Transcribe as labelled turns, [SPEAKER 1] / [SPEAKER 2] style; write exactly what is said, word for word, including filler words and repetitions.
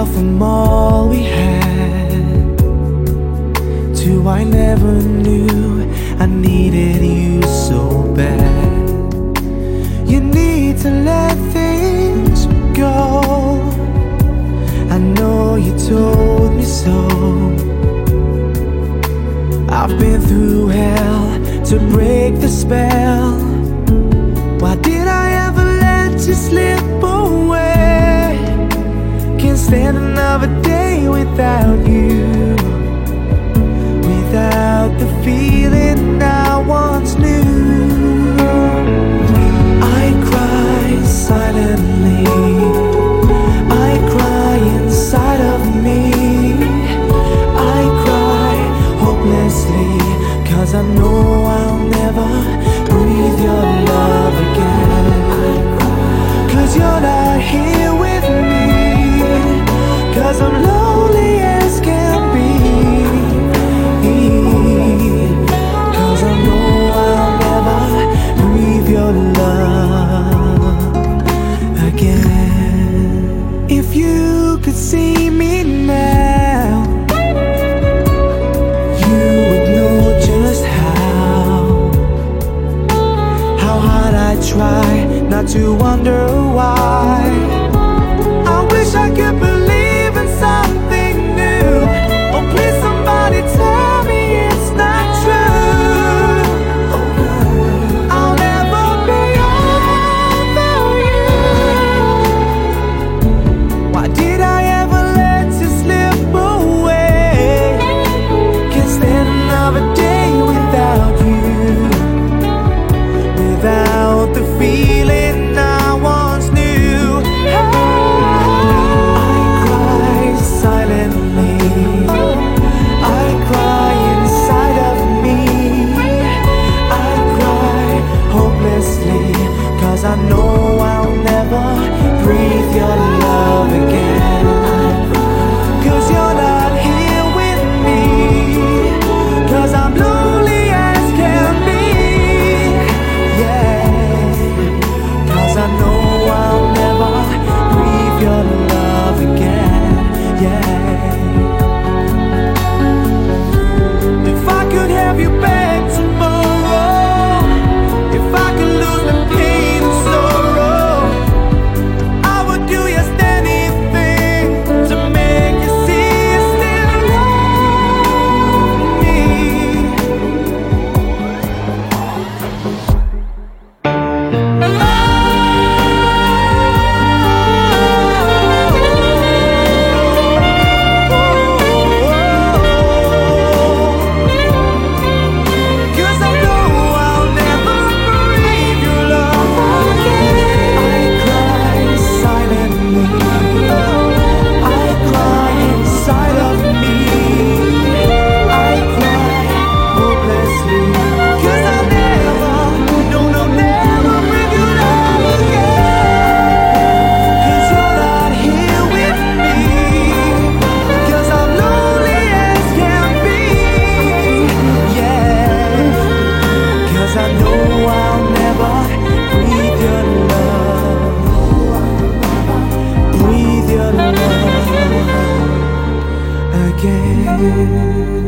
[SPEAKER 1] fell from all we had to I never knew I needed you so bad. You need to let things go. I know you told me so. I've been through hell to break the spell. Why did I ever let you slip away? Can't stand another day without you, without the feeling I once knew. I cry silently, I cry inside of me. I cry hopelessly, 'cause I know I'll never breathe your love again. 'Cause you're not here with me, 'cause I'm lonely as can be. 'Cause I know I'll never breathe your love again. If you could see me now, you would know just how How hard I try not to wonder why. I wish I could believe in something new. Oh, please somebody tell me it's not true. I'll never be over you. Why did I ever let you slip away? Can't stand another day without you, without the feeling I once knew. I cry silently, I cry inside of me. I cry hopelessly, 'cause I know I'll never breathe your love again. 'Cause you're not here with me, 'cause I'm lonely as can be. Yeah, 'cause I know I'll never breathe your love again. Yeah. If I could have you back tomorrow, if I could lose the pain and sorrow, I would do just anything to make you see you still love me. Cause I know I'll never breathe your love again. I cry silently, I cry inside of me. I cry hopelessly, 'cause I'll never, no, no, never breathe your love again. 'Cause you're not here with me, 'cause I'm lonely as can be. Yeah, 'cause I know I'll never breathe your love, breathe your love again.